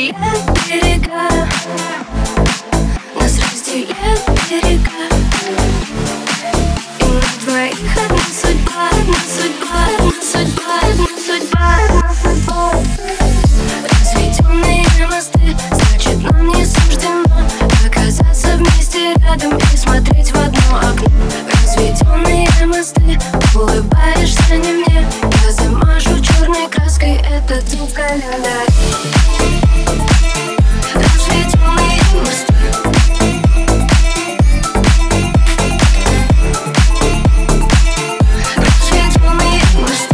разделяют берега, нас разделяют берега. И на двоих одна судьба, одна судьба, одна судьба, одна судьба, одна судьба. Разведенные мосты, значит нам не суждено оказаться вместе рядом и смотреть в одно окно. Разведенные мосты, улыбаешься не мне, я замажу черной краской этот день в календарь. Разведенные мосты, разведенные мосты.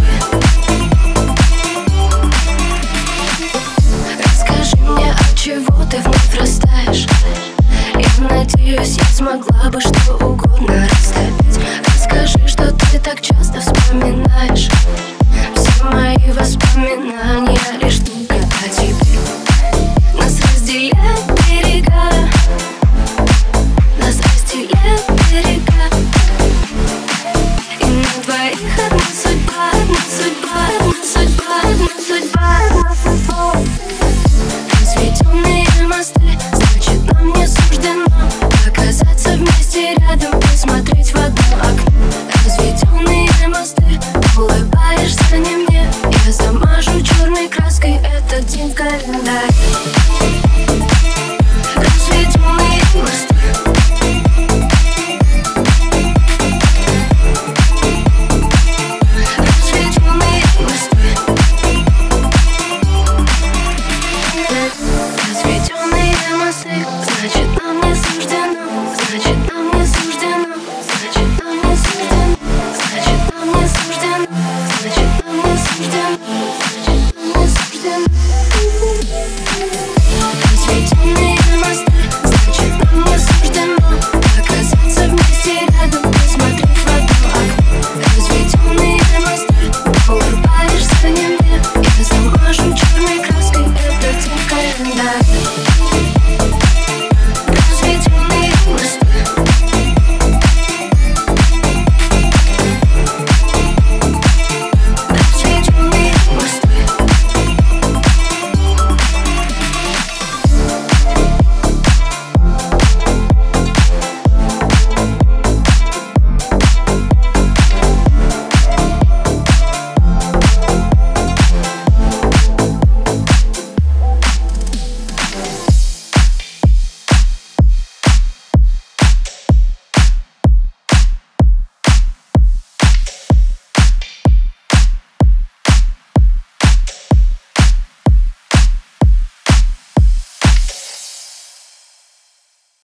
Расскажи мне, от чего ты вновь растаешь. Я надеюсь, я смогла бы что угодно растопить. Расскажи, что ты так часто вспоминаешь. Все мои воспоминания лишь только о тебе. Нас разделяют берега, нас разделяют берега. И на двоих одна судьба, одна судьба, одна судьба, одна судьба, одна судьба. Разведенные мосты, значит нам не суждено оказаться вместе рядом и смотреть в одно окно. Разведенные мосты, улыбаешься не мне, я замажу черной краской этот день в календарь.